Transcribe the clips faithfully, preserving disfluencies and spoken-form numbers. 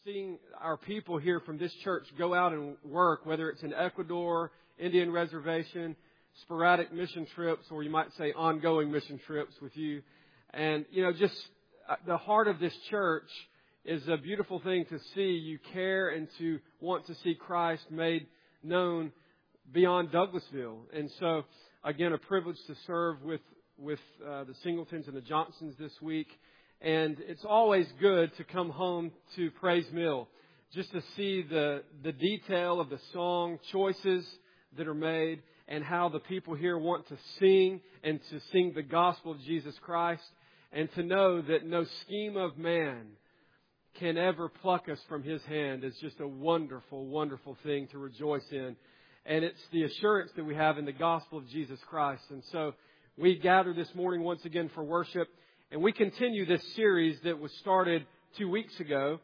seeing our people here from this church go out and work, whether it's in Ecuador, Indian Reservation, sporadic mission trips, or you might say ongoing mission trips with you. And, you know, just the heart of this church is a beautiful thing to see. You care and to want to see Christ made known beyond Douglasville. And so, again, a privilege to serve with, with uh, the Singletons and the Johnsons this week. And it's always good to come home to Praise Mill, just to see the, the detail of the song choices that are made and how the people here want to sing and to sing the gospel of Jesus Christ, and to know that no scheme of man can ever pluck us from His hand is just a wonderful, wonderful thing to rejoice in. And it's the assurance that we have in the gospel of Jesus Christ. And so we gather this morning once again for worship. And we continue this series that was started two weeks ago.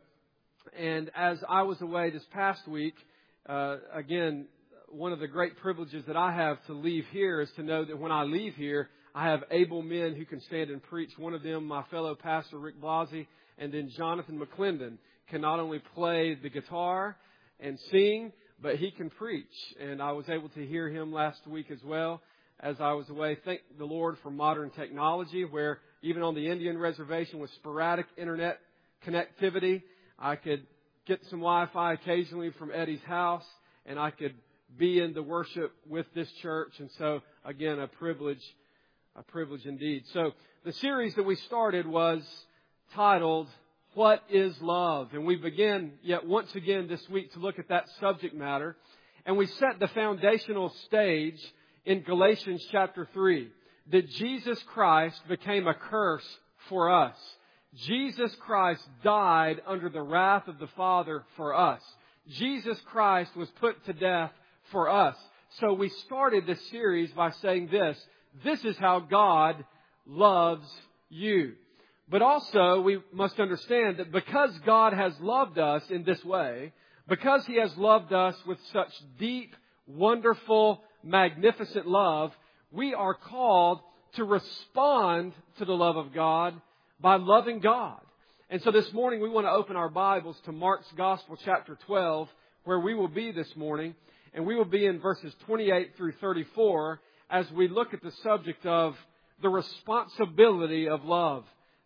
And as I was away this past week, uh, again, one of the great privileges that I have to leave here is to know that when I leave here, I have able men who can stand and preach. One of them, my fellow pastor, Rick Blasey, and then Jonathan McClendon can not only play the guitar and sing, but he can preach. And I was able to hear him last week as well as I was away. Thank the Lord for modern technology, where even on the Indian Reservation with sporadic internet connectivity, I could get some Wi-Fi occasionally from Eddie's house, and I could be in the worship with this church. And so, again, a privilege, a privilege indeed. So the series that we started was titled, What is Love? And we begin yet once again this week to look at that subject matter. And we set the foundational stage in Galatians chapter three, that Jesus Christ became a curse for us. Jesus Christ died under the wrath of the Father for us. Jesus Christ was put to death for us. So we started this series by saying this: this is how God loves you. But also we must understand that because God has loved us in this way, because He has loved us with such deep, wonderful, magnificent love, we are called to respond to the love of God by loving God. And so this morning we want to open our Bibles to Mark's Gospel chapter twelve, where we will be this morning. And we will be in verses twenty-eight through thirty-four as we look at the subject of the responsibility of love.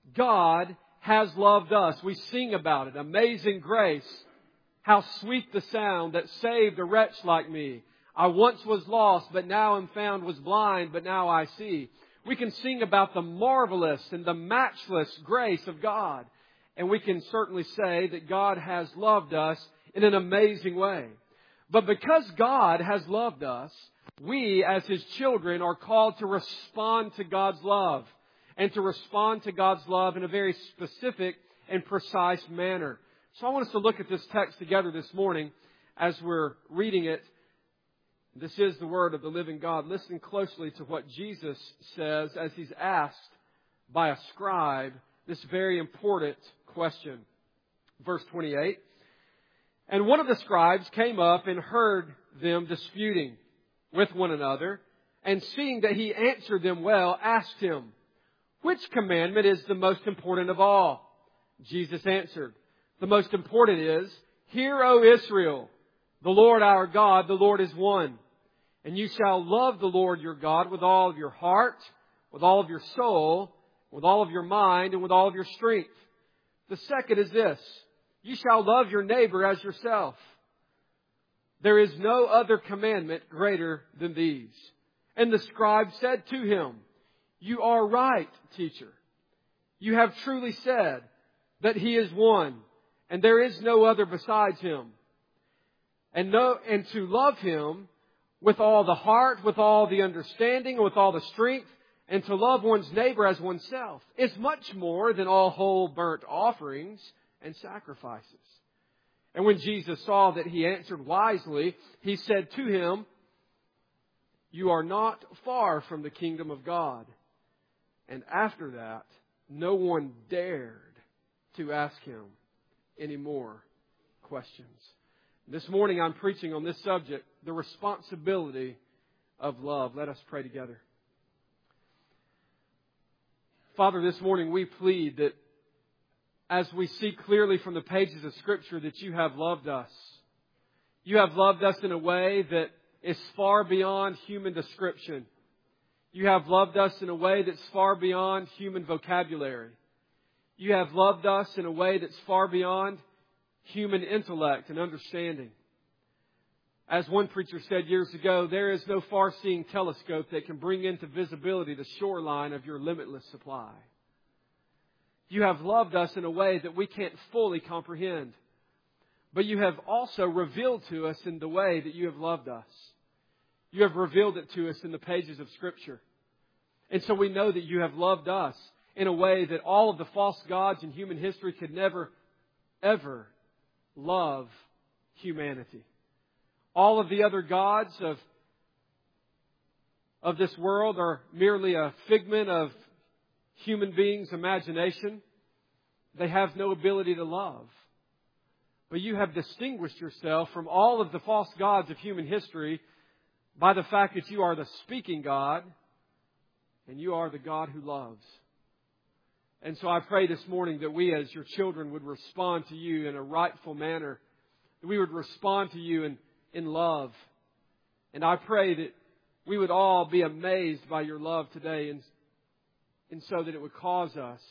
God has loved us. We sing about it. Amazing grace. How sweet the sound that saved a wretch like me. I once was lost, but now am found, was blind, but now I see. We can sing about the marvelous and the matchless grace of God. And we can certainly say that God has loved us in an amazing way. But because God has loved us, we as His children are called to respond to God's love. And to respond to God's love in a very specific and precise manner. So I want us to look at this text together this morning as we're reading it. This is the word of the living God. Listen closely to what Jesus says as He's asked by a scribe this very important question. Verse twenty-eight. And one of the scribes came up and heard them disputing with one another, and seeing that he answered them well, asked him, which commandment is the most important of all? Jesus answered, the most important is, Hear, O Israel, the Lord our God, the Lord is one. And you shall love the Lord your God with all of your heart, with all of your soul, with all of your mind, and with all of your strength. The second is this: you shall love your neighbor as yourself. There is no other commandment greater than these. And the scribe said to him, You are right, teacher. You have truly said that He is one, and there is no other besides Him. And no, and to love Him with all the heart, with all the understanding, with all the strength, and to love one's neighbor as oneself is much more than all whole burnt offerings and sacrifices. And when Jesus saw that he answered wisely, He said to him, You are not far from the kingdom of God. And after that, no one dared to ask Him any more questions. This morning I'm preaching on this subject, the responsibility of love. Let us pray together. Father, this morning we plead that as we see clearly from the pages of Scripture that you have loved us. You have loved us in a way that is far beyond human description. You have loved us in a way that's far beyond human vocabulary. You have loved us in a way that's far beyond human intellect and understanding. As one preacher said years ago, there is no far-seeing telescope that can bring into visibility the shoreline of your limitless supply. You have loved us in a way that we can't fully comprehend. But you have also revealed to us in the way that you have loved us. You have revealed it to us in the pages of Scripture. And so we know that you have loved us in a way that all of the false gods in human history could never, ever love humanity. All of the other gods of, of this world are merely a figment of human beings' imagination. They have no ability to love. But you have distinguished yourself from all of the false gods of human history by the fact that you are the speaking God and you are the God who loves. And so I pray this morning that we as your children would respond to you in a rightful manner. That we would respond to you in, in love. And I pray that we would all be amazed by your love today, and, and so that it would cause us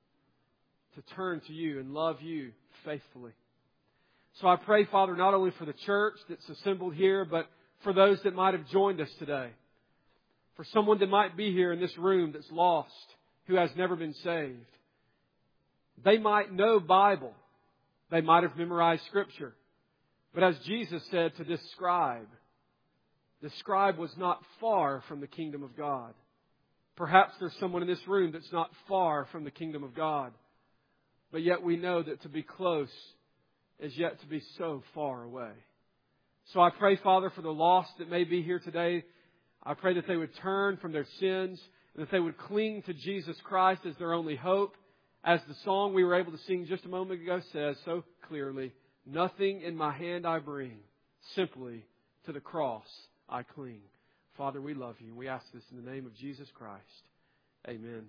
to turn to you and love you faithfully. So I pray, Father, not only for the church that's assembled here, but for those that might have joined us today. For someone that might be here in this room that's lost, who has never been saved. They might know Bible. They might have memorized Scripture. But as Jesus said to this scribe, the scribe was not far from the kingdom of God. Perhaps there's someone in this room that's not far from the kingdom of God. But yet we know that to be close is yet to be so far away. So I pray, Father, for the lost that may be here today. I pray that they would turn from their sins and that they would cling to Jesus Christ as their only hope. As the song we were able to sing just a moment ago says so clearly, nothing in my hand I bring, simply to the cross I cling. Father, we love you and we ask this in the name of Jesus Christ. Amen.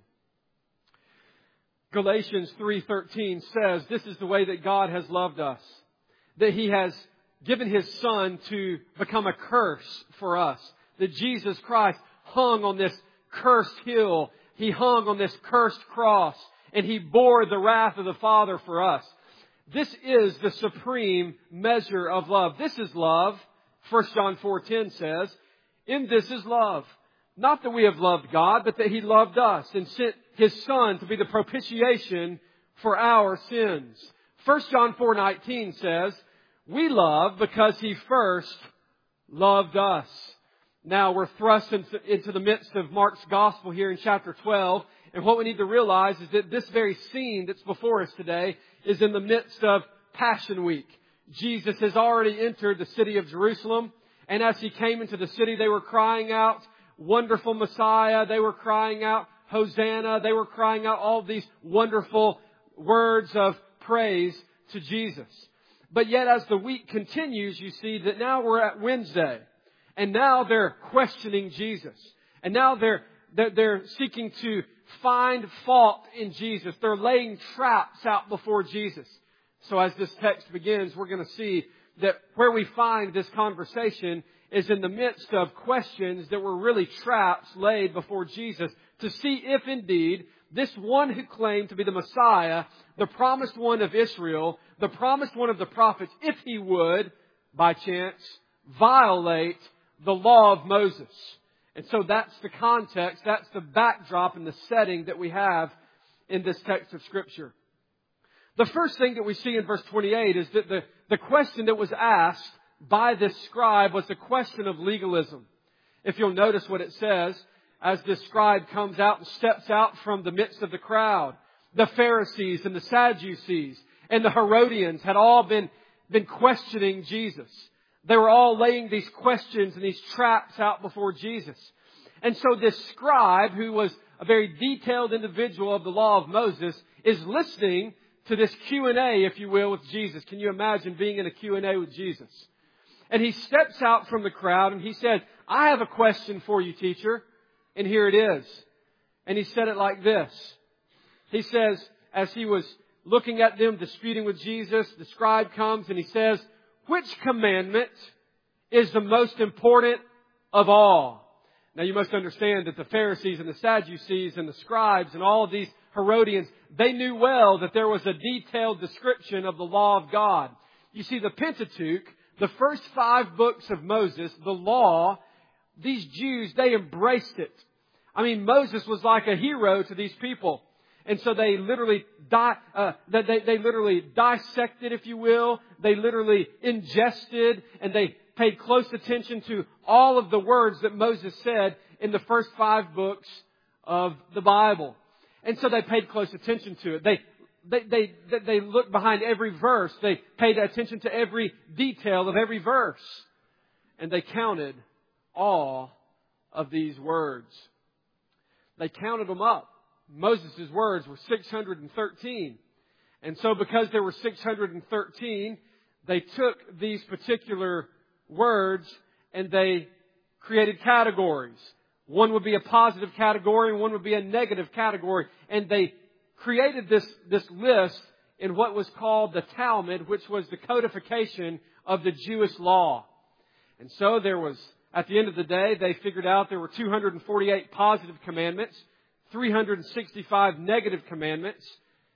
Galatians three thirteen says, this is the way that God has loved us. That He has given His Son to become a curse for us. That Jesus Christ hung on this cursed hill. He hung on this cursed cross. And He bore the wrath of the Father for us. This is the supreme measure of love. This is love. First John four ten says, in this is love. Not that we have loved God, but that He loved us and sent His Son to be the propitiation for our sins. First John four nineteen says, we love because He first loved us. Now we're thrust into, into the midst of Mark's Gospel here in chapter twelve. And what we need to realize is that this very scene that's before us today is in the midst of Passion Week. Jesus has already entered the city of Jerusalem. And as He came into the city, they were crying out, wonderful Messiah. They were crying out, Hosanna. They were crying out all these wonderful words of praise to Jesus. But yet as the week continues, you see that now we're at Wednesday. And now they're questioning Jesus. And now they're, they're, they're seeking to find fault in Jesus. They're laying traps out before Jesus. So as this text begins, we're going to see that where we find this conversation is in the midst of questions that were really traps laid before Jesus to see if indeed this one who claimed to be the Messiah, the promised one of Israel, the promised one of the prophets, if he would, by chance, violate the law of Moses. And so that's the context, that's the backdrop and the setting that we have in this text of Scripture. The first thing that we see in verse twenty-eight is that the, the question that was asked by this scribe was the question of legalism. If you'll notice what it says, as this scribe comes out and steps out from the midst of the crowd, the Pharisees and the Sadducees and the Herodians had all been, been questioning Jesus. They were all laying these questions and these traps out before Jesus. And so this scribe, who was a very detailed individual of the law of Moses, is listening to this Q and A, if you will, with Jesus. Can you imagine being in a Q and A with Jesus? And he steps out from the crowd and he said, I have a question for you, teacher. And here it is. And he said it like this. He says, as he was looking at them, disputing with Jesus. The scribe comes and he says, which commandment is the most important of all? Now you must understand that the Pharisees and the Sadducees and the scribes and all of these Herodians, they knew well that there was a detailed description of the law of God. You see, the Pentateuch, the first five books of Moses, the law, these Jews, they embraced it. I mean, Moses was like a hero to these people. And so they literally di- uh, they, they literally dissected, if you will. They literally ingested and they paid close attention to all of the words that Moses said in the first five books of the Bible. And so they paid close attention to it. They They, they, they looked behind every verse. They paid attention to every detail of every verse. And they counted all of these words. They counted them up. Moses' words were six hundred thirteen. And so because there were six hundred thirteen, they took these particular words and they created categories. One would be a positive category and one would be a negative category. And they created this, this list in what was called the Talmud, which was the codification of the Jewish law. And so there was, at the end of the day, they figured out there were two hundred forty-eight positive commandments, three hundred sixty-five negative commandments,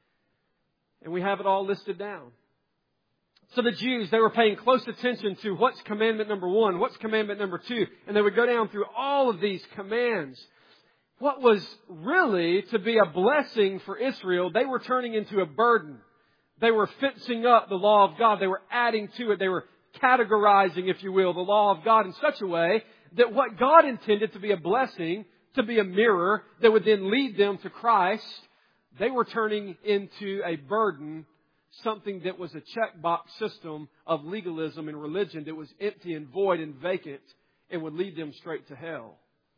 and we have it all listed down. So the Jews, they were paying close attention to what's commandment number one, what's commandment number two, and they would go down through all of these commands. What was really to be a blessing for Israel, they were turning into a burden. They were fixing up the law of God. They were adding to it. They were categorizing, if you will, the law of God in such a way that what God intended to be a blessing, to be a mirror that would then lead them to Christ, they were turning into a burden, something that was a checkbox system of legalism and religion that was empty and void and vacant and would lead them straight to hell.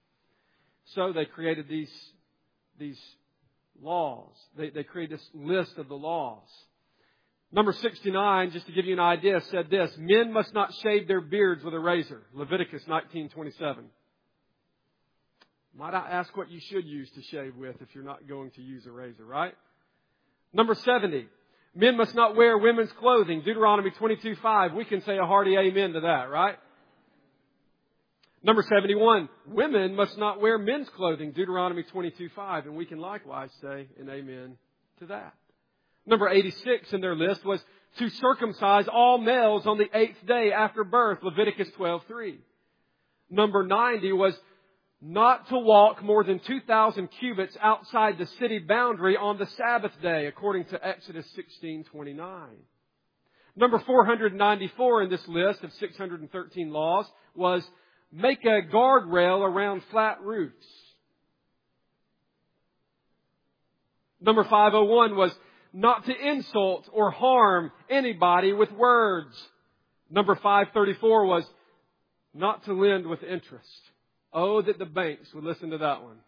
So they created these, these laws. They, they created this list of the laws. Number sixty-nine, just to give you an idea, said this: men must not shave their beards with a razor. Leviticus nineteen twenty-seven. Might I ask what you should use to shave with if you're not going to use a razor, right? Number seventy, men must not wear women's clothing. Deuteronomy twenty-two five. We can say a hearty amen to that, right? Number seventy-one, women must not wear men's clothing. Deuteronomy twenty-two five. And we can likewise say an amen to that. Number eighty-six in their list was to circumcise all males on the eighth day after birth. Leviticus twelve three. Number ninety was not to walk more than two thousand cubits outside the city boundary on the Sabbath day, according to Exodus sixteen twenty-nine. Number four hundred ninety-four in this list of six hundred thirteen laws was make a guardrail around flat roofs. Number five oh one was not to insult or harm anybody with words. Number five thirty-four was not to lend with interest. Oh, that the banks would listen to that one.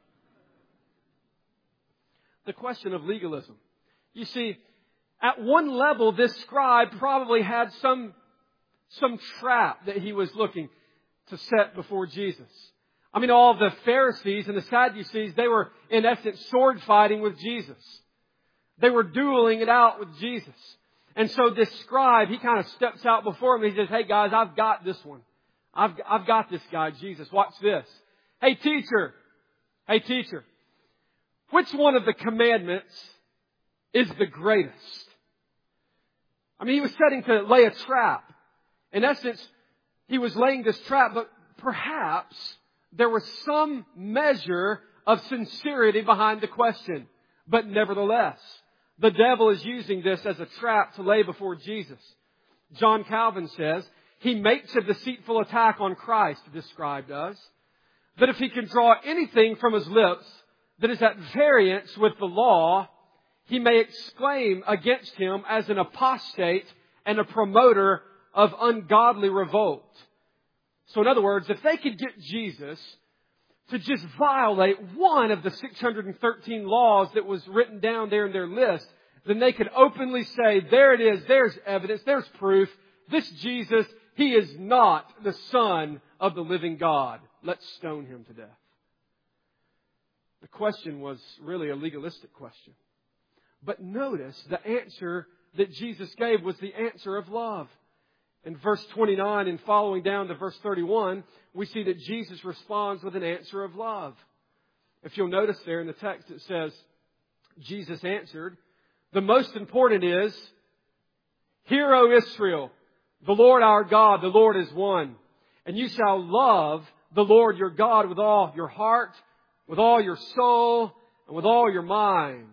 The question of legalism. You see, at one level, this scribe probably had some, some trap that he was looking to set before Jesus. I mean, all the Pharisees and the Sadducees, they were in essence sword fighting with Jesus. They were dueling it out with Jesus. And so this scribe, he kind of steps out before him and he says, hey guys, I've got this one. I've, I've got this guy, Jesus. Watch this. Hey teacher. Hey teacher. Which one of the commandments is the greatest? I mean, he was setting to lay a trap. In essence, he was laying this trap, but perhaps there was some measure of sincerity behind the question. But nevertheless, the devil is using this as a trap to lay before Jesus. John Calvin says, he makes a deceitful attack on Christ, this scribe does, that if he can draw anything from his lips that is at variance with the law, he may exclaim against him as an apostate and a promoter of ungodly revolt. So in other words, if they could get Jesus to just violate one of the six hundred thirteen laws that was written down there in their list, then they could openly say, there it is, there's evidence, there's proof. This Jesus, he is not the Son of the living God. Let's stone him to death. The question was really a legalistic question. But notice the answer that Jesus gave was the answer of love. In verse twenty-nine and following down to verse thirty-one, we see that Jesus responds with an answer of love. If you'll notice there in the text, it says, Jesus answered, the most important is, Hear, O Israel, the Lord our God, the Lord is one. And you shall love the Lord your God with all your heart, with all your soul, and with all your mind.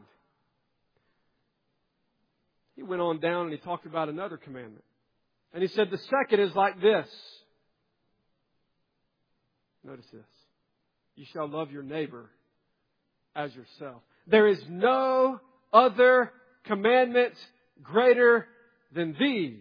He went on down and he talked about another commandment. And he said the second is like this. Notice this. You shall love your neighbor as yourself. There is no other commandment greater than these.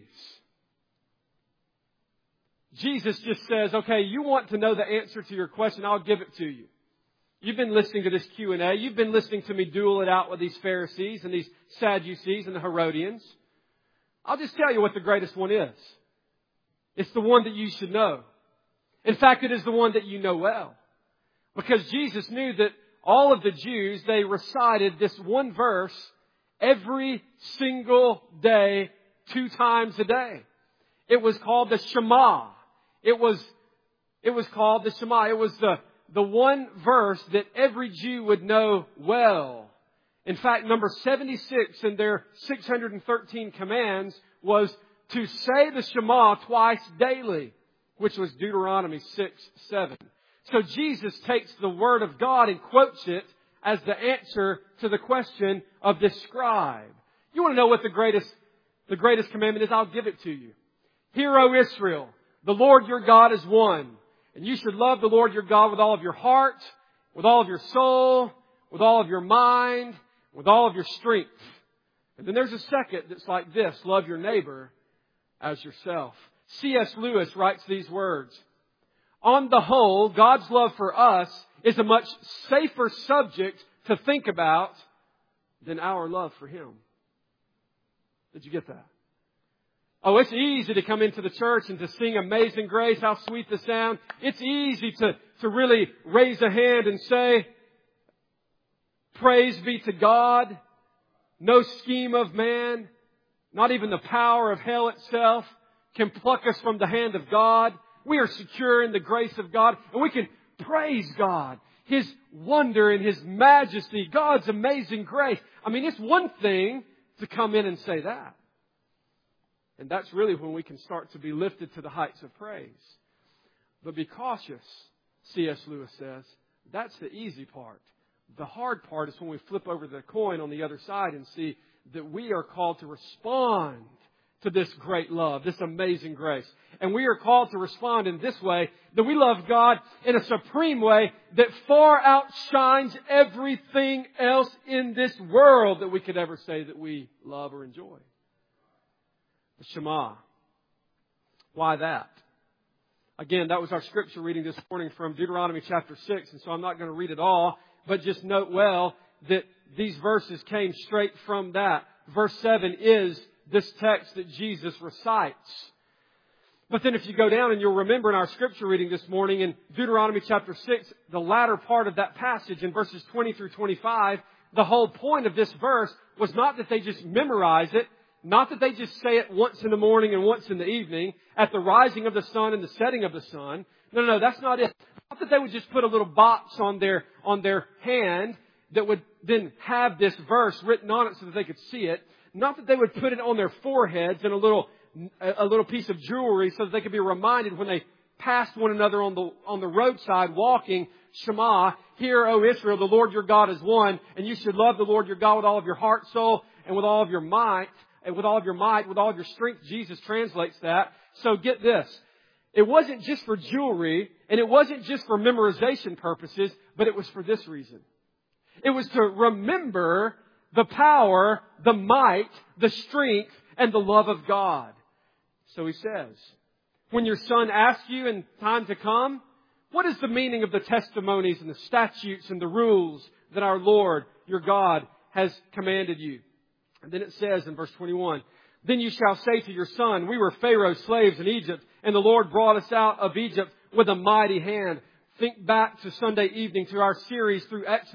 Jesus just says, okay, you want to know the answer to your question, I'll give it to you. You've been listening to this Q and A. You've been listening to me duel it out with these Pharisees and these Sadducees and the Herodians. I'll just tell you what the greatest one is. It's the one that you should know. In fact, it is the one that you know well. Because Jesus knew that all of the Jews, they recited this one verse every single day, two times a day. It was called the Shema. It was, it was called the Shema. It was the, the one verse that every Jew would know well. In fact, number seventy-six in their six hundred thirteen commands was to say the Shema twice daily, which was Deuteronomy six seven. So Jesus takes the Word of God and quotes it as the answer to the question of this scribe. You want to know what the greatest, the greatest commandment is? I'll give it to you. Hear, O Israel, the Lord your God is one. And you should love the Lord your God with all of your heart, with all of your soul, with all of your mind, with all of your strength. And then there's a second that's like this. Love your neighbor as yourself. C S Lewis writes these words. On the whole, God's love for us is a much safer subject to think about than our love for Him. Did you get that? Oh, it's easy to come into the church and to sing Amazing Grace. How sweet the sound. It's easy to, to really raise a hand and say, praise be to God. No scheme of man, not even the power of hell itself can pluck us from the hand of God. We are secure in the grace of God, and we can praise God, His wonder and His majesty, God's amazing grace. I mean, it's one thing to come in and say that. And that's really when we can start to be lifted to the heights of praise. But be cautious, C S Lewis says. That's the easy part. The hard part is when we flip over the coin on the other side and see that we are called to respond to this great love, this amazing grace. And we are called to respond in this way, that we love God in a supreme way that far outshines everything else in this world that we could ever say that we love or enjoy. The Shema. Why that? Again, that was our scripture reading this morning from Deuteronomy chapter six, and so I'm not going to read it all, but just note well that these verses came straight from that. Verse seven is this text that Jesus recites. But then if you go down and you'll remember in our scripture reading this morning in Deuteronomy chapter six, the latter part of that passage in verses twenty through twenty-five, the whole point of this verse was not that they just memorize it, not that they just say it once in the morning and once in the evening, at the rising of the sun and the setting of the sun. No, no, that's not it. Not that they would just put a little box on their, on their hand that would then have this verse written on it so that they could see it. Not that they would put it on their foreheads in a little, a little piece of jewelry so that they could be reminded when they passed one another on the, on the roadside walking, Shema, hear, O Israel, the Lord your God is one, and you should love the Lord your God with all of your heart, soul, and with all of your might, and with all of your might, with all of your strength. Jesus translates that. So get this. It wasn't just for jewelry, and it wasn't just for memorization purposes, but it was for this reason. It was to remember the power, the might, the strength, and the love of God. So he says, when your son asks you in time to come, what is the meaning of the testimonies and the statutes and the rules that our Lord, your God, has commanded you? And then it says in verse twenty-one, then you shall say to your son, we were Pharaoh's slaves in Egypt, and the Lord brought us out of Egypt with a mighty hand. Think back to Sunday evening to our series through Exodus.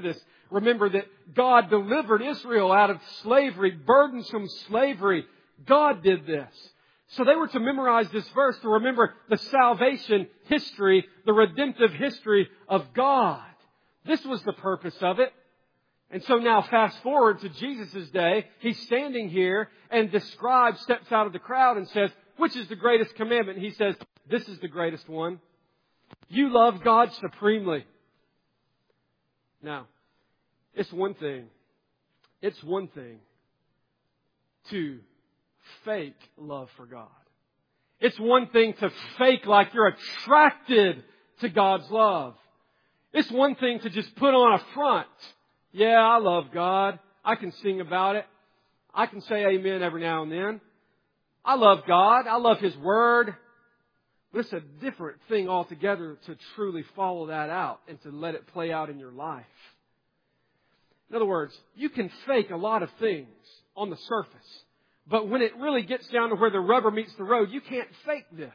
remember that God delivered Israel out of slavery, burdensome slavery. God did this. So they were to memorize this verse to remember the salvation history, the redemptive history of God. This was the purpose of it. And so now fast forward to Jesus' day. He's standing here and the scribe steps out of the crowd and says, which is the greatest commandment? And he says, this is the greatest one. You love God supremely. Now, it's one thing. It's one thing to fake love for God. It's one thing to fake like you're attracted to God's love. It's one thing to just put on a front. Yeah, I love God. I can sing about it. I can say amen every now and then. I love God. I love His Word. But it's a different thing altogether to truly follow that out and to let it play out in your life. In other words, you can fake a lot of things on the surface. But when it really gets down to where the rubber meets the road, you can't fake this.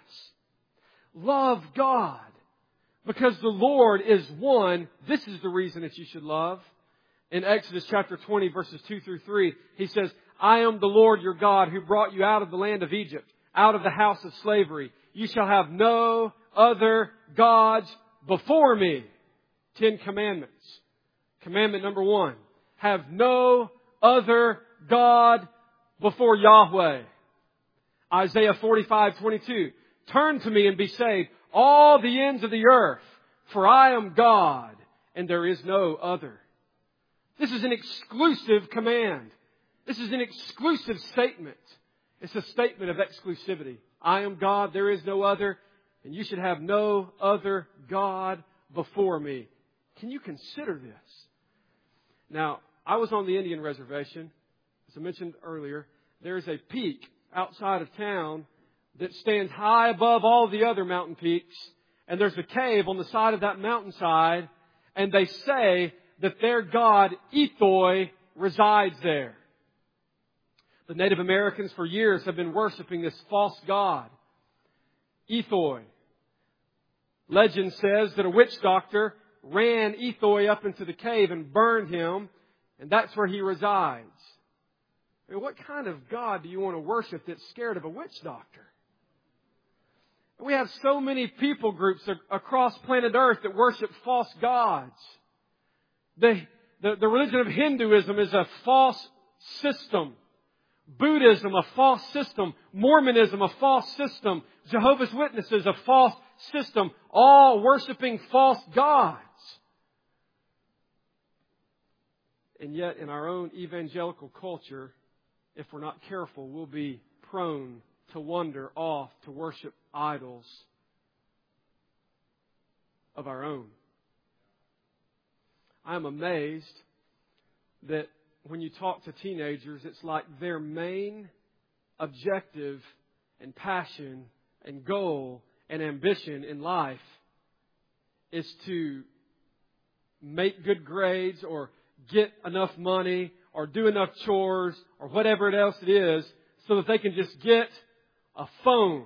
Love God. Because the Lord is one. This is the reason that you should love. In Exodus chapter twenty, verses two through three, He says, I am the Lord your God who brought you out of the land of Egypt, out of the house of slavery. You shall have no other gods before me. Ten commandments. Commandment number one. Have no other God before Yahweh. Isaiah forty-five twenty-two. Turn to me and be saved, all the ends of the earth, for I am God and there is no other. This is an exclusive command. This is an exclusive statement. It's a statement of exclusivity. I am God, there is no other, and you should have no other God before me. Can you consider this? Now, I was on the Indian reservation. As I mentioned earlier, there's a peak outside of town that stands high above all the other mountain peaks. And there's a cave on the side of that mountainside. And they say that their god, Ithoi, resides there. The Native Americans for years have been worshiping this false god, Ithoi. Legend says that a witch doctor ran Ithoi up into the cave and burned him. And that's where he resides. I mean, what kind of God do you want to worship that's scared of a witch doctor? We have so many people groups across planet Earth that worship false gods. The, the, the religion of Hinduism is a false system. Buddhism, a false system. Mormonism, a false system. Jehovah's Witnesses, a false system. All worshiping false gods. And yet, in our own evangelical culture, if we're not careful, we'll be prone to wander off to worship idols of our own. I'm amazed that when you talk to teenagers, it's like their main objective and passion and goal and ambition in life is to make good grades or get enough money or do enough chores or whatever else it is so that they can just get a phone.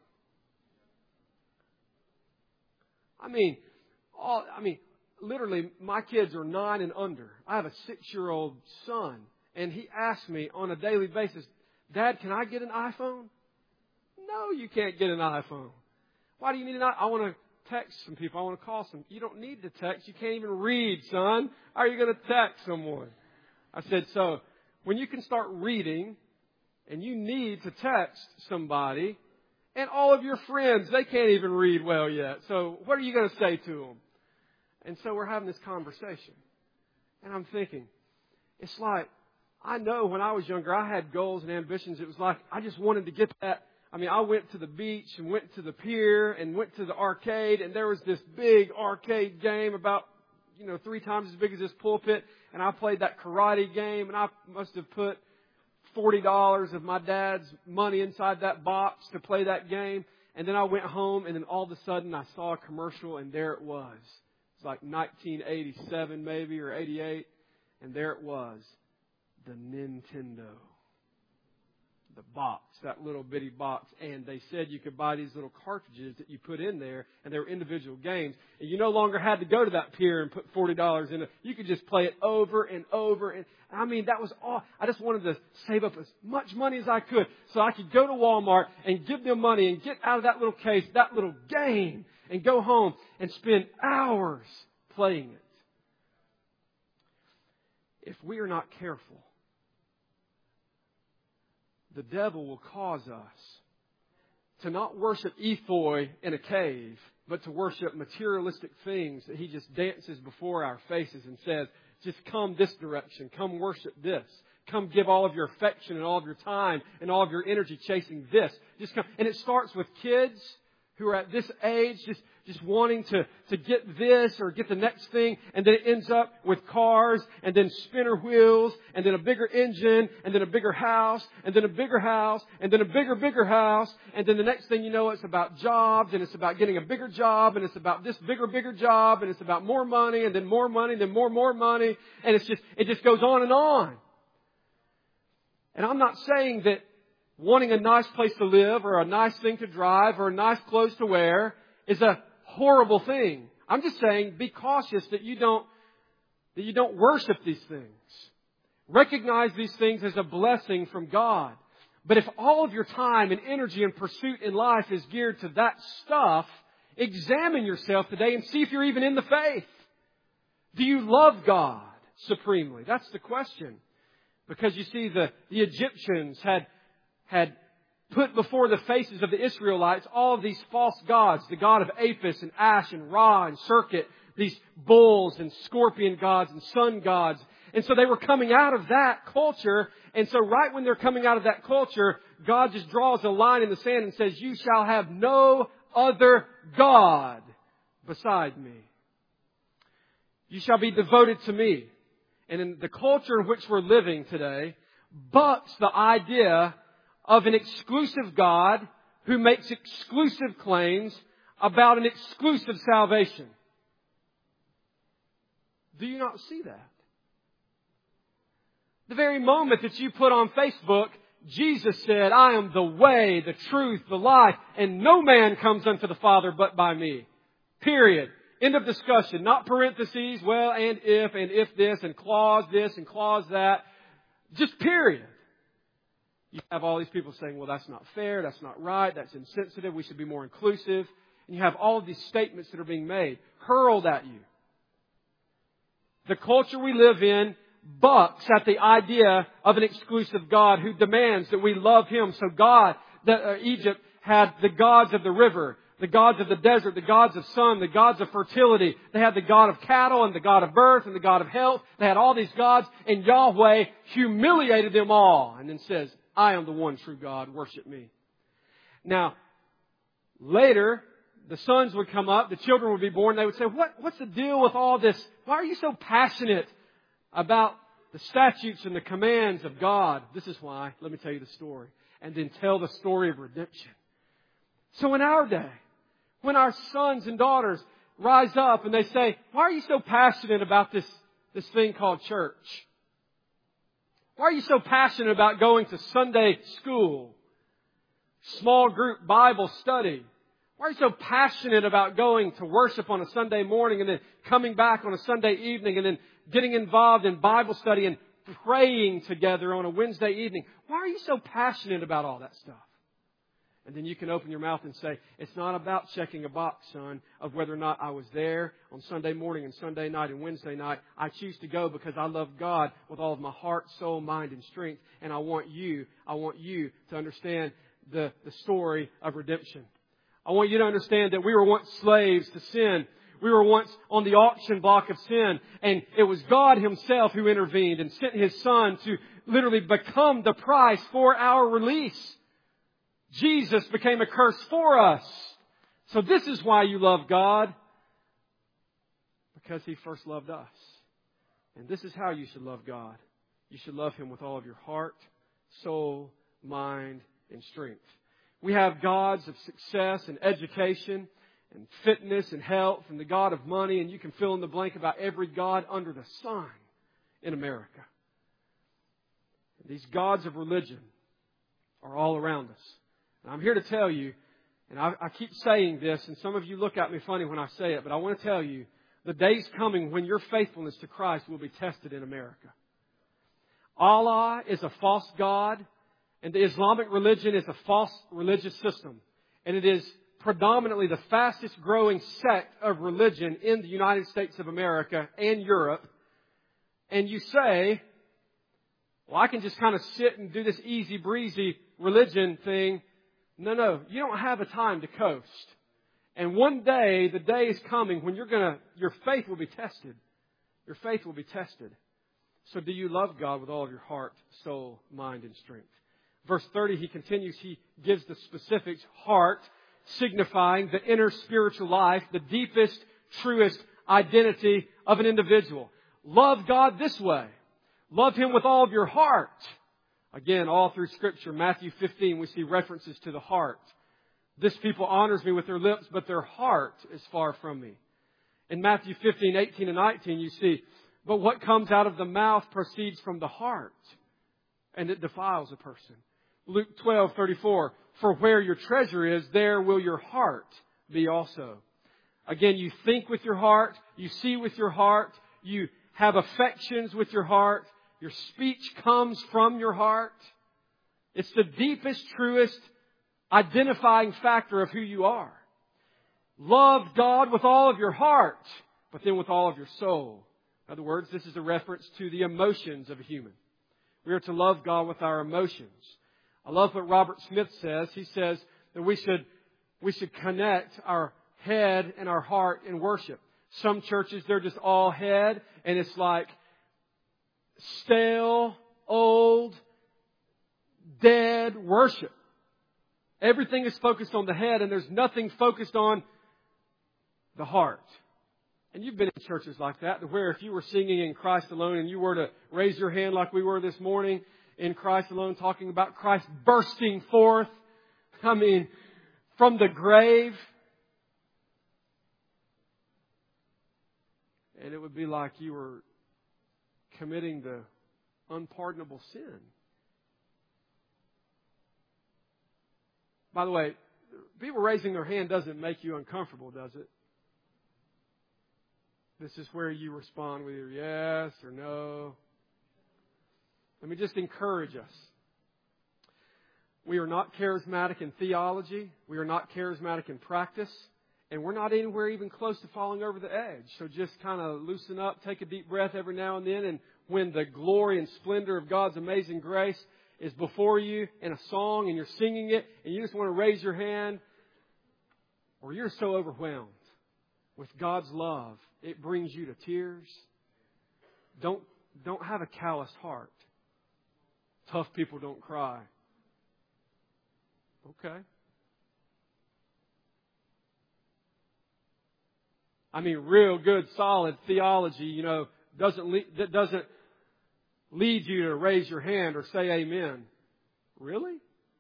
I mean, all, I mean, literally, my kids are nine and under. I have a six-year-old son, and he asks me on a daily basis, Dad, can I get an iPhone? No, you can't get an iPhone. Why do you need an iPhone? I want to text some people. I want to call some. You don't need to text. You can't even read, son. How are you going to text someone? I said, so when you can start reading and you need to text somebody and all of your friends, they can't even read well yet. So what are you going to say to them? And so we're having this conversation. And I'm thinking, it's like, I know when I was younger, I had goals and ambitions. It was like, I just wanted to get that. I mean, I went to the beach and went to the pier and went to the arcade. And there was this big arcade game about, you know, three times as big as this pulpit. And I played that karate game. And I must have put forty dollars of my dad's money inside that box to play that game. And then I went home and then all of a sudden I saw a commercial and there it was. It's like nineteen eighty-seven maybe or eighty-eight. And there it was. The Nintendo. the box, that little bitty box. And they said you could buy these little cartridges that you put in there, and they were individual games. And you no longer had to go to that pier and put forty dollars in it. You could just play it over and over. And I mean, that was all. I just wanted to save up as much money as I could so I could go to Walmart and give them money and get out of that little case, that little game, and go home and spend hours playing it. If we are not careful, the devil will cause us to not worship Ethoi in a cave, but to worship materialistic things that he just dances before our faces and says, just come this direction, come worship this. Come give all of your affection and all of your time and all of your energy chasing this. Just come. And it starts with kids who are at this age, just, just wanting to, to get this or get the next thing. And then it ends up with cars and then spinner wheels and then a bigger engine and then a bigger house and then a bigger house and then a bigger, bigger house. And then the next thing you know, it's about jobs and it's about getting a bigger job and it's about this bigger, bigger job and it's about more money and then more money and then more, more money. And it's just, it just goes on and on. And I'm not saying that wanting a nice place to live or a nice thing to drive or nice clothes to wear is a horrible thing. I'm just saying be cautious that you don't, that you don't worship these things. Recognize these things as a blessing from God. But if all of your time and energy and pursuit in life is geared to that stuff, examine yourself today and see if you're even in the faith. Do you love God supremely? That's the question. Because you see, the, the Egyptians had had put before the faces of the Israelites all of these false gods, the god of Apis and Ash and Ra and Serket, these bulls and scorpion gods and sun gods. And so they were coming out of that culture. And so right when they're coming out of that culture, God just draws a line in the sand and says, you shall have no other God beside me. You shall be devoted to me. And in the culture in which we're living today, bucks the idea of an exclusive God who makes exclusive claims about an exclusive salvation. Do you not see that? The very moment that you put on Facebook, Jesus said, I am the way, the truth, the life, and no man comes unto the Father but by me. Period. End of discussion. Not parentheses, well, and if, and if this, and clause this, and clause that. Just period. You have all these people saying, well, that's not fair, that's not right, that's insensitive, we should be more inclusive. And you have all of these statements that are being made, hurled at you. The culture we live in bucks at the idea of an exclusive God who demands that we love Him. So God, the, uh, Egypt had the gods of the river, the gods of the desert, the gods of sun, the gods of fertility. They had the God of cattle and the God of birth and the God of health. They had all these gods, and Yahweh humiliated them all and then says, I am the one true God, worship me. Now, later, the sons would come up, the children would be born, they would say, what, what's the deal with all this? Why are you so passionate about the statutes and the commands of God? This is why. Let me tell you the story. And then tell the story of redemption. So in our day, when our sons and daughters rise up and they say, why are you so passionate about this, this thing called church? Why are you so passionate about going to Sunday school, small group Bible study? Why are you so passionate about going to worship on a Sunday morning and then coming back on a Sunday evening and then getting involved in Bible study and praying together on a Wednesday evening? Why are you so passionate about all that stuff? And then you can open your mouth and say, it's not about checking a box, son, of whether or not I was there on Sunday morning and Sunday night and Wednesday night. I choose to go because I love God with all of my heart, soul, mind, and strength. And I want you, I want you to understand the, the story of redemption. I want you to understand that we were once slaves to sin. We were once on the auction block of sin. And it was God Himself who intervened and sent His Son to literally become the price for our release. Jesus became a curse for us. So this is why you love God. Because He first loved us. And this is how you should love God. You should love Him with all of your heart, soul, mind, and strength. We have gods of success and education and fitness and health and the God of money. And you can fill in the blank about every God under the sun in America. These gods of religion are all around us. And I'm here to tell you, and I, I keep saying this, and some of you look at me funny when I say it, but I want to tell you, the day's coming when your faithfulness to Christ will be tested in America. Allah is a false god, and the Islamic religion is a false religious system. And it is predominantly the fastest growing sect of religion in the United States of America and Europe. And you say, well, I can just kind of sit and do this easy breezy religion thing. No, no, you don't have a time to coast. And one day, the day is coming when you're gonna, your faith will be tested. Your faith will be tested. So do you love God with all of your heart, soul, mind, and strength? Verse thirty, he continues, he gives the specifics, heart, signifying the inner spiritual life, the deepest, truest identity of an individual. Love God this way. Love Him with all of your heart. Again, all through Scripture, Matthew fifteen, we see references to the heart. This people honors me with their lips, but their heart is far from me. In Matthew fifteen, eighteen, and nineteen, you see, but what comes out of the mouth proceeds from the heart, and it defiles a person. Luke twelve, thirty-four, for where your treasure is, there will your heart be also. Again, you think with your heart, you see with your heart, you have affections with your heart, your speech comes from your heart. It's the deepest, truest identifying factor of who you are. Love God with all of your heart, but then with all of your soul. In other words, this is a reference to the emotions of a human. We are to love God with our emotions. I love what Robert Smith says. He says that we should, we should connect our head and our heart in worship. Some churches, they're just all head, and it's like stale, old, dead worship. Everything is focused on the head, and there's nothing focused on the heart. And you've been in churches like that, where if you were singing in Christ alone and you were to raise your hand like we were this morning in Christ alone, talking about Christ bursting forth, I mean, from the grave. And it would be like you were committing the unpardonable sin. By the way, people raising their hand doesn't make you uncomfortable, does it? This is where you respond with either yes or no. Let me just encourage us. We are not charismatic in theology. We are not charismatic in practice. And we're not anywhere even close to falling over the edge. So just kind of loosen up, take a deep breath every now and then. And when the glory and splendor of God's amazing grace is before you in a song and you're singing it and you just want to raise your hand, or you're so overwhelmed with God's love, it brings you to tears. Don't, don't have a calloused heart. Tough people don't cry. Okay. I mean, real good, solid theology, you know, doesn't lead, that doesn't lead you to raise your hand or say amen. Really?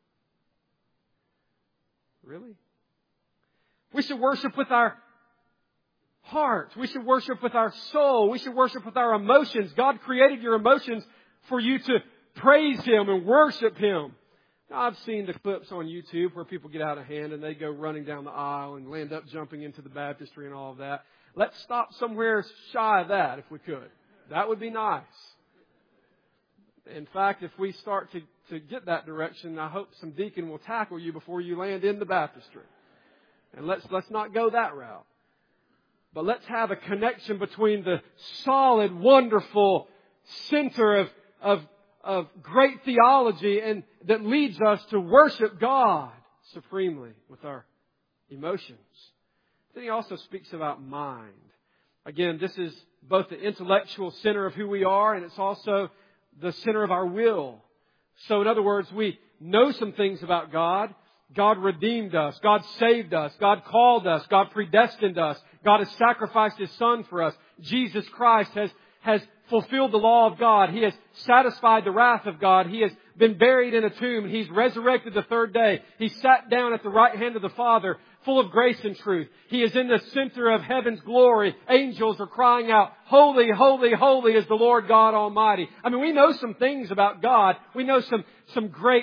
Really? We should worship with our heart. We should worship with our soul. We should worship with our emotions. God created your emotions for you to praise Him and worship Him. Now, I've seen the clips on YouTube where people get out of hand and they go running down the aisle and end up jumping into the baptistry and all of that. Let's stop somewhere shy of that if we could. That would be nice. In fact, if we start to, to get that direction, I hope some deacon will tackle you before you land in the baptistry. And let's let's not go that route. But let's have a connection between the solid, wonderful center of, of, of great theology and that leads us to worship God supremely with our emotions. Then he also speaks about mind. Again, this is both the intellectual center of who we are, and it's also the center of our will. So in other words, we know some things about God. God redeemed us. God saved us. God called us. God predestined us. God has sacrificed His Son for us. Jesus Christ has, has fulfilled the law of God. He has satisfied the wrath of God. He has been buried in a tomb. He's resurrected the third day. He sat down at the right hand of the Father, full of grace and truth. He is in the center of heaven's glory. Angels are crying out, holy, holy, holy is the Lord God Almighty. I mean, we know some things about God. We know some, some great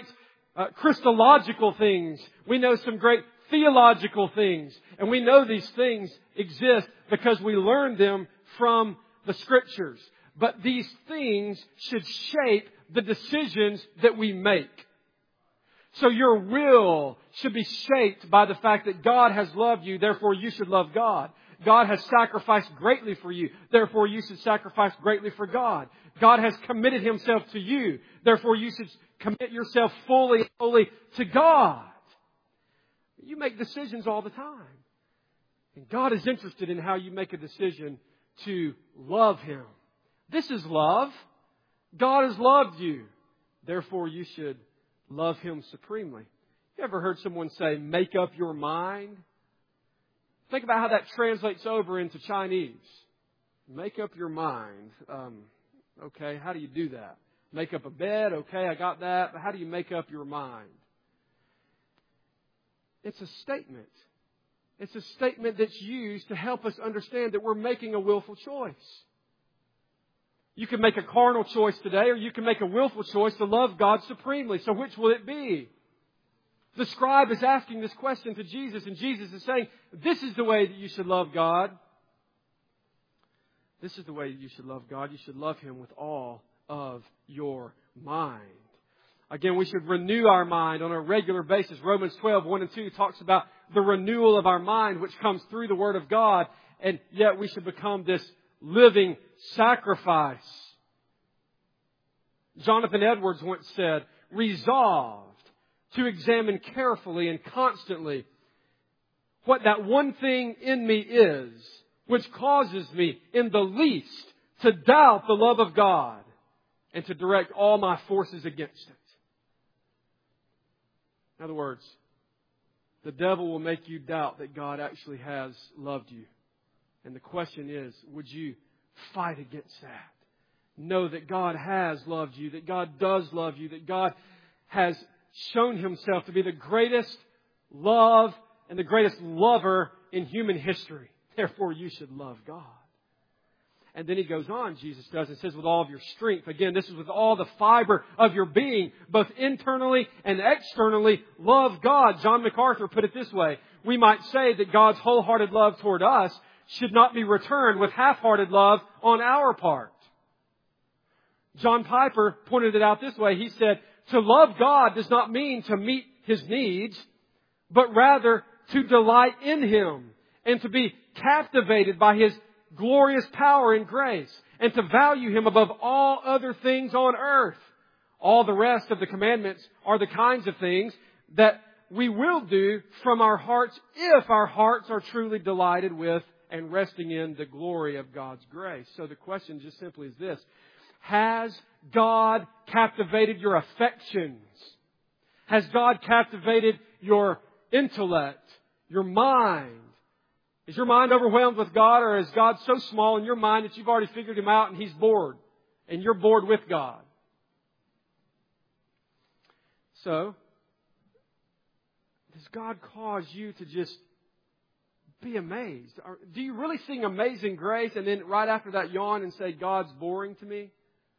uh, Christological things. We know some great theological things. And we know these things exist because we learned them from the Scriptures. But these things should shape the decisions that we make. So your will should be shaped by the fact that God has loved you, therefore you should love God. God has sacrificed greatly for you, therefore you should sacrifice greatly for God. God has committed Himself to you, therefore you should commit yourself fully and wholly to God. You make decisions all the time. And God is interested in how you make a decision to love Him. This is love. God has loved you. Therefore, you should love Him supremely. You ever heard someone say, make up your mind? Think about how that translates over into Chinese. Make up your mind. Um, okay, how do you do that? Make up a bed. Okay, I got that. But how do you make up your mind? It's a statement. It's a statement that's used to help us understand that we're making a willful choice. You can make a carnal choice today, or you can make a willful choice to love God supremely. So which will it be? The scribe is asking this question to Jesus, and Jesus is saying, this is the way that you should love God. This is the way that you should love God. You should love Him with all of your mind. Again, we should renew our mind on a regular basis. Romans twelve, one and two talks about the renewal of our mind, which comes through the Word of God. And yet we should become this living sacrifice. Jonathan Edwards once said, resolved to examine carefully and constantly what that one thing in me is, which causes me in the least to doubt the love of God and to direct all my forces against it. In other words, the devil will make you doubt that God actually has loved you. And the question is, would you fight against that? Know that God has loved you, that God does love you, that God has shown Himself to be the greatest love and the greatest lover in human history. Therefore, you should love God. And then He goes on, Jesus does, and says, with all of your strength. Again, this is with all the fiber of your being, both internally and externally, love God. John MacArthur put it this way. We might say that God's wholehearted love toward us should not be returned with half-hearted love on our part. John Piper pointed it out this way. He said, to love God does not mean to meet His needs, but rather to delight in Him and to be captivated by His glorious power and grace, and to value Him above all other things on earth. All the rest of the commandments are the kinds of things that we will do from our hearts if our hearts are truly delighted with and resting in the glory of God's grace. So the question just simply is this. Has God captivated your affections? Has God captivated your intellect, your mind? Is your mind overwhelmed with God, or is God so small in your mind that you've already figured Him out and He's bored and you're bored with God? So, does God cause you to just be amazed? Or do you really sing Amazing Grace and then right after that yawn and say, God's boring to me?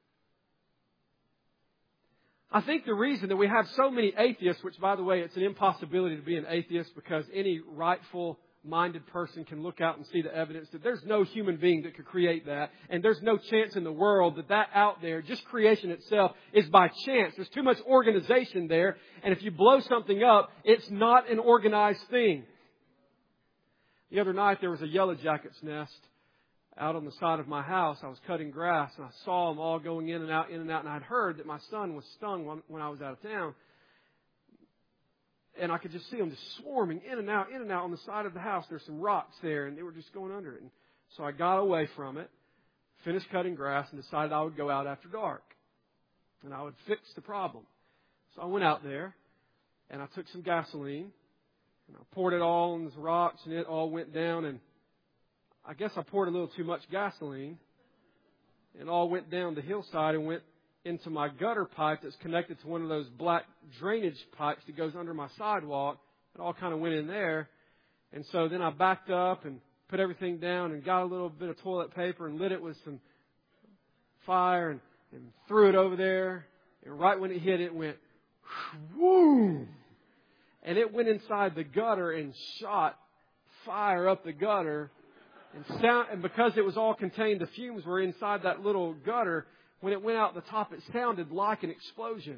I think the reason that we have so many atheists, which by the way, it's an impossibility to be an atheist because any rightful minded person can look out and see the evidence that there's no human being that could create that. And there's no chance in the world that that out there, just creation itself, is by chance. There's too much organization there. And if you blow something up, it's not an organized thing. The other night there was a yellow jacket's nest out on the side of my house. I was cutting grass and I saw them all going in and out, in and out. And I'd heard that my son was stung when, when I was out of town. And I could just see them just swarming in and out, in and out on the side of the house. There's some rocks there, and they were just going under it. And so I got away from it, finished cutting grass, and decided I would go out after dark. And I would fix the problem. So I went out there, and I took some gasoline, and I poured it all on the rocks, and it all went down. And I guess I poured a little too much gasoline. It all went down the hillside and went into my gutter pipe that's connected to one of those black drainage pipes that goes under my sidewalk. It all kind of went in there. And so then I backed up and put everything down and got a little bit of toilet paper and lit it with some fire and, and threw it over there. And right when it hit, it went Woo! And it went inside the gutter and shot fire up the gutter. And sound, and because it was all contained, the fumes were inside that little gutter. When it went out the top, it sounded like an explosion.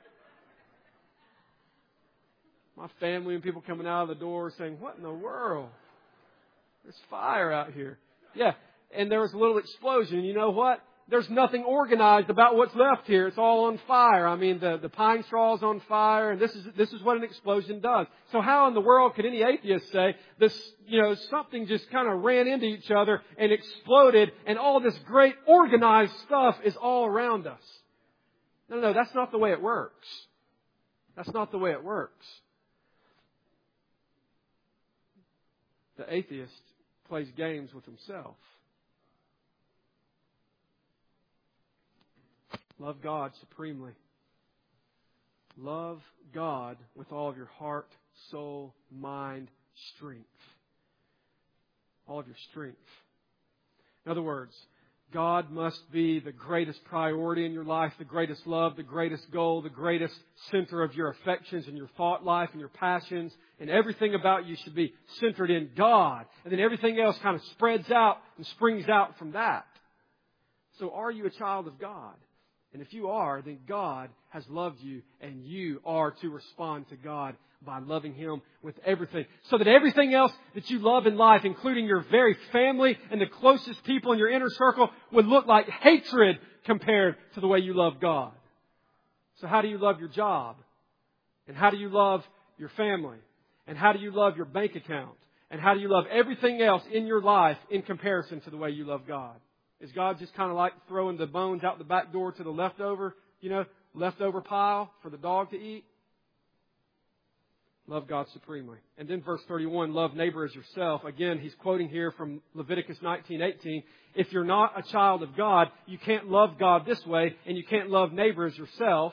My family and people coming out of the door saying, "What in the world? There's fire out here." Yeah, and there was a little explosion. You know what? There's nothing organized about what's left here. It's all on fire. I mean, the, the pine straw is on fire, and this is this is what an explosion does. So how in the world could any atheist say this, you know, something just kind of ran into each other and exploded, and all this great organized stuff is all around us? No, no, that's not the way it works. That's not the way it works. The atheist plays games with himself. Love God supremely. Love God with all of your heart, soul, mind, strength. All of your strength. In other words, God must be the greatest priority in your life, the greatest love, the greatest goal, the greatest center of your affections and your thought life and your passions. And everything about you should be centered in God. And then everything else kind of spreads out and springs out from that. So are you a child of God? And if you are, then God has loved you, and you are to respond to God by loving Him with everything. So that everything else that you love in life, including your very family and the closest people in your inner circle, would look like hatred compared to the way you love God. So how do you love your job? And how do you love your family? And how do you love your bank account? And how do you love everything else in your life in comparison to the way you love God? Is God just kind of like throwing the bones out the back door to the leftover, you know, leftover pile for the dog to eat? Love God supremely. And then verse thirty-one, love neighbor as yourself. Again, he's quoting here from Leviticus nineteen eighteen. If you're not a child of God, you can't love God this way, and you can't love neighbor as yourself.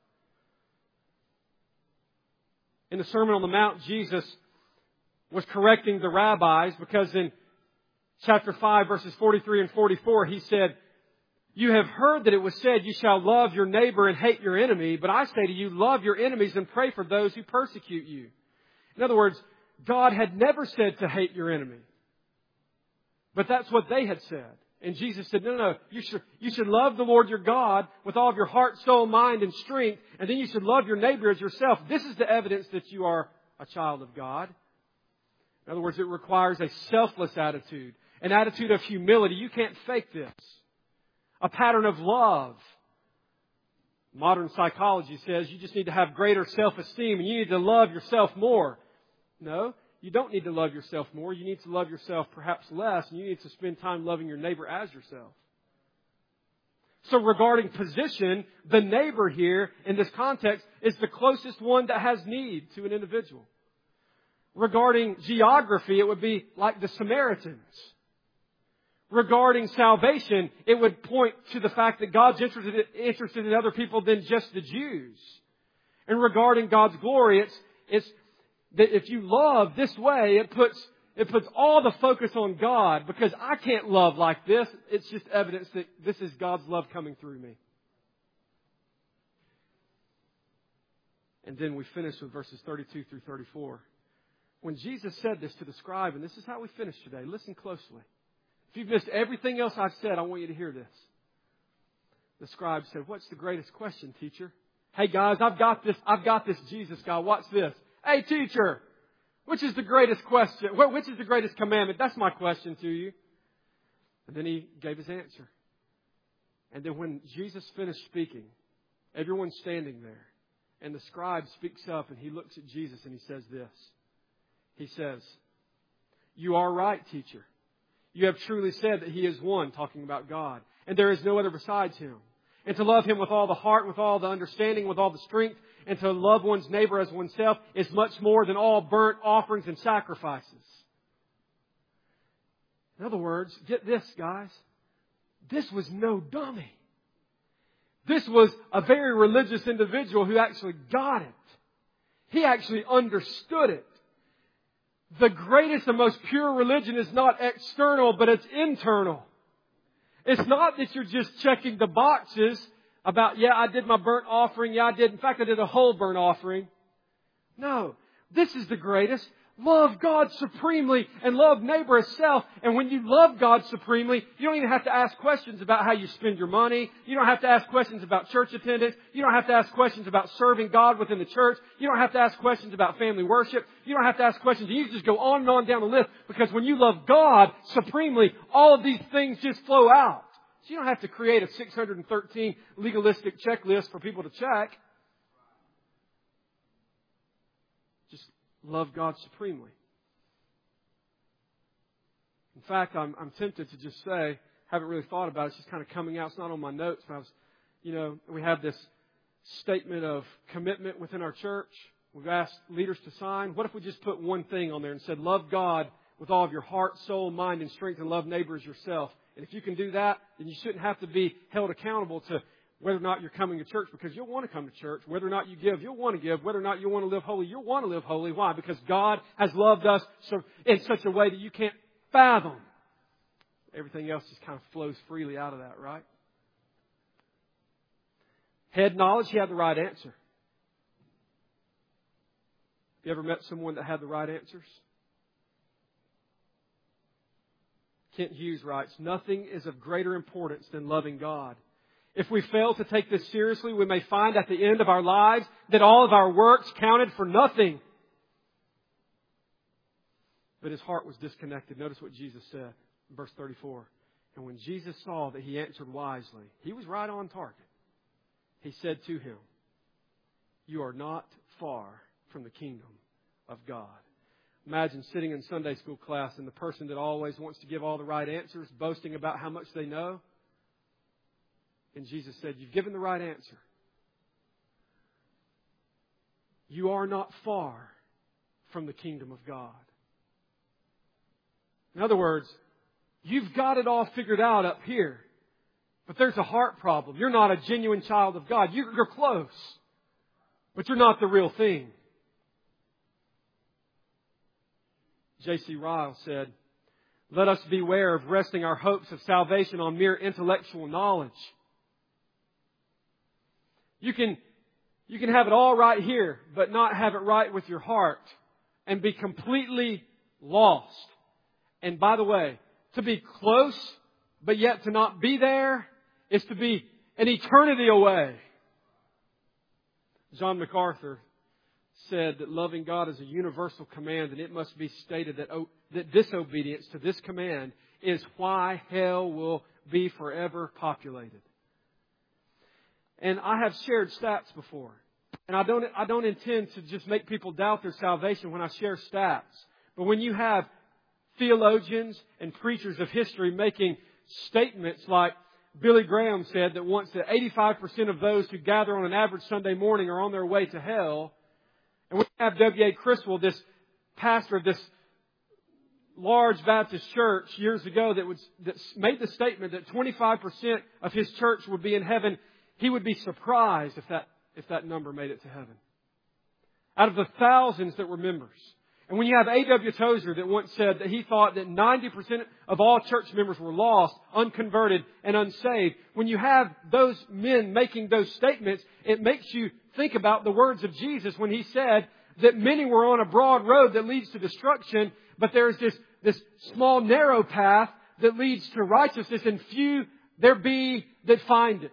In the Sermon on the Mount, Jesus was correcting the rabbis because in chapter five, verses forty-three and forty-four, he said, "You have heard that it was said, you shall love your neighbor and hate your enemy. But I say to you, love your enemies and pray for those who persecute you." In other words, God had never said to hate your enemy. But that's what they had said. And Jesus said, no, no, you should, you should love the Lord your God with all of your heart, soul, mind, and strength. And then you should love your neighbor as yourself. This is the evidence that you are a child of God. In other words, it requires a selfless attitude. An attitude of humility. You can't fake this. A pattern of love. Modern psychology says you just need to have greater self-esteem and you need to love yourself more. No, you don't need to love yourself more. You need to love yourself perhaps less, and you need to spend time loving your neighbor as yourself. So regarding position, the neighbor here in this context is the closest one that has need to an individual. Regarding geography, it would be like the Samaritans. Regarding salvation, it would point to the fact that God's interested, interested in other people than just the Jews. And regarding God's glory, it's, it's that if you love this way, it puts, it puts all the focus on God, because I can't love like this. It's just evidence that this is God's love coming through me. And then we finish with verses thirty-two through thirty-four. When Jesus said this to the scribe, and this is how we finish today, listen closely. If you've missed everything else I've said, I want you to hear this. The scribe said, "What's the greatest question, teacher?" Hey guys, I've got this, I've got this Jesus guy. Watch this. Hey teacher, which is the greatest question? Which is the greatest commandment? That's my question to you. And then he gave his answer. And then when Jesus finished speaking, everyone's standing there. And the scribe speaks up and he looks at Jesus and he says this. He says, "You are right, teacher. You have truly said that He is one," talking about God, "and there is no other besides Him. And to love Him with all the heart, with all the understanding, with all the strength, and to love one's neighbor as oneself is much more than all burnt offerings and sacrifices." In other words, get this, guys. This was no dummy. This was a very religious individual who actually got it. He actually understood it. The greatest and most pure religion is not external, but it's internal. It's not that you're just checking the boxes. about, yeah, I did my burnt offering. Yeah, I did. In fact, I did a whole burnt offering. No, this is the greatest. Love God supremely and love neighbor as self. And when you love God supremely, you don't even have to ask questions about how you spend your money. You don't have to ask questions about church attendance. You don't have to ask questions about serving God within the church. You don't have to ask questions about family worship. You don't have to ask questions. You just go on and on down the list, because when you love God supremely, all of these things just flow out. So you don't have to create a six hundred thirteen legalistic checklist for people to check. Just love God supremely. In fact, I'm, I'm tempted to just say, haven't really thought about it. It's just kind of coming out. It's not on my notes. But I was, you know, we have this statement of commitment within our church. We've asked leaders to sign. What if we just put one thing on there and said, love God with all of your heart, soul, mind, and strength, and love neighbor as yourself? And if you can do that, then you shouldn't have to be held accountable to whether or not you're coming to church, because you'll want to come to church. Whether or not you give, you'll want to give. Whether or not you want to live holy, you'll want to live holy. Why? Because God has loved us so, in such a way that you can't fathom. Everything else just kind of flows freely out of that, right? Head knowledge, he had the right answer. You ever met someone that had the right answers? Kent Hughes writes, nothing is of greater importance than loving God. If we fail to take this seriously, we may find at the end of our lives that all of our works counted for nothing. But his heart was disconnected. Notice what Jesus said in verse thirty-four. And when Jesus saw that he answered wisely, he was right on target. He said to him, you are not far from the kingdom of God. Imagine sitting in Sunday school class and the person that always wants to give all the right answers, boasting about how much they know. And Jesus said, you've given the right answer. You are not far from the kingdom of God. In other words, you've got it all figured out up here, but there's a heart problem. You're not a genuine child of God. You're, you're close, but you're not the real thing. J C Ryle said, let us beware of resting our hopes of salvation on mere intellectual knowledge. You can, you can have it all right here, but not have it right with your heart and be completely lost. And by the way, to be close, but yet to not be there, is to be an eternity away. John MacArthur said that loving God is a universal command, and it must be stated that, oh, that disobedience to this command is why hell will be forever populated. And I have shared stats before, and I don't, I don't intend to just make people doubt their salvation when I share stats. But when you have theologians and preachers of history making statements like Billy Graham said that once that eighty-five percent of those who gather on an average Sunday morning are on their way to hell. And we have W A Criswell, this pastor of this large Baptist church years ago that, was, that made the statement that twenty-five percent of his church would be in heaven. He would be surprised if that, if that number made it to heaven. Out of the thousands that were members. And when you have A W Tozer that once said that he thought that ninety percent of all church members were lost, unconverted, and unsaved. When you have those men making those statements, it makes you think about the words of Jesus when He said that many were on a broad road that leads to destruction, but there is this, this small narrow path that leads to righteousness, and few there be that find it.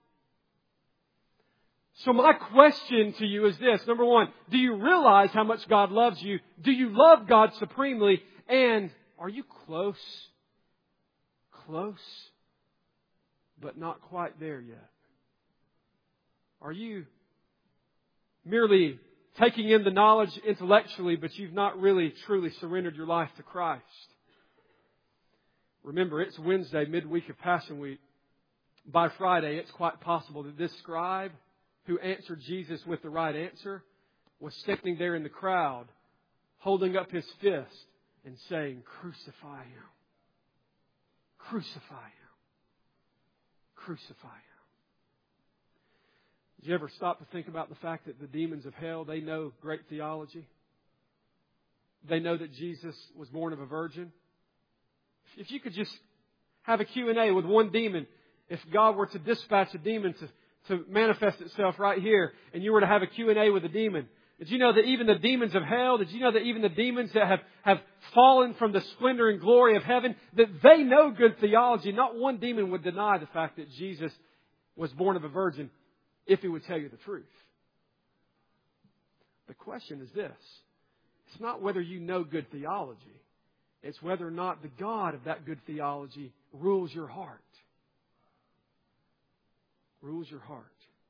So my question to you is this. Number one, do you realize how much God loves you? Do you love God supremely? And are you close? Close, but not quite there yet. Are you merely taking in the knowledge intellectually, but you've not really truly surrendered your life to Christ? Remember, it's Wednesday, midweek of Passion Week. By Friday, it's quite possible that this scribe who answered Jesus with the right answer was standing there in the crowd, holding up his fist and saying, "Crucify Him. Crucify Him. Crucify Him." Did you ever stop to think about the fact that the demons of hell, they know great theology? They know that Jesus was born of a virgin. If you could just have a Q and A with one demon, if God were to dispatch a demon to to manifest itself right here, and you were to have a Q and A with a demon, did you know that even the demons of hell, did you know that even the demons that have, have fallen from the splendor and glory of heaven, that they know good theology? Not one demon would deny the fact that Jesus was born of a virgin if he would tell you the truth. The question is this. It's not whether you know good theology. It's whether or not the God of that good theology rules your heart. Rules your heart.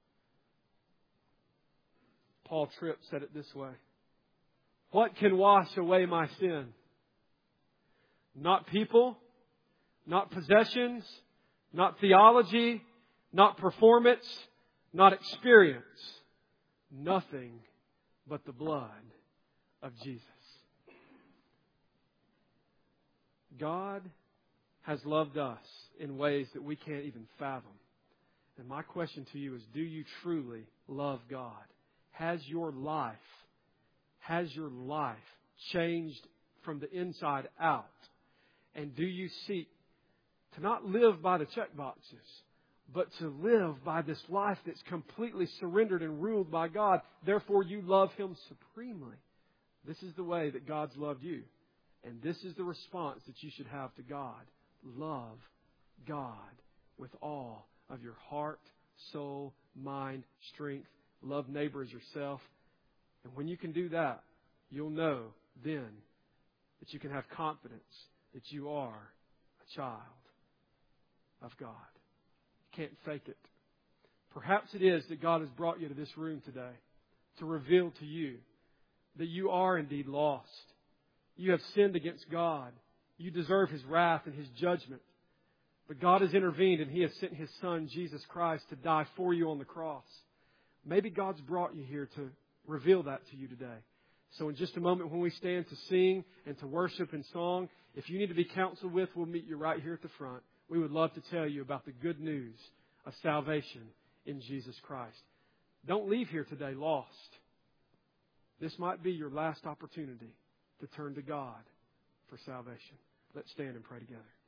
Paul Tripp said it this way. What can wash away my sin? Not people, not possessions, not theology, not performance, not experience. Nothing but the blood of Jesus. God has loved us in ways that we can't even fathom. And my question to you is, do you truly love God? Has your life, has your life changed from the inside out? And do you seek to not live by the check boxes, but to live by this life that's completely surrendered and ruled by God? Therefore, you love Him supremely. This is the way that God's loved you. And this is the response that you should have to God. Love God with all of your heart, soul, mind, strength. Love neighbor as yourself. And when you can do that, you'll know then that you can have confidence that you are a child of God. You can't fake it. Perhaps it is that God has brought you to this room today to reveal to you that you are indeed lost. You have sinned against God. You deserve His wrath and His judgment. But God has intervened and He has sent His Son, Jesus Christ, to die for you on the cross. Maybe God's brought you here to reveal that to you today. So in just a moment when we stand to sing and to worship in song, if you need to be counseled with, we'll meet you right here at the front. We would love to tell you about the good news of salvation in Jesus Christ. Don't leave here today lost. This might be your last opportunity to turn to God for salvation. Let's stand and pray together.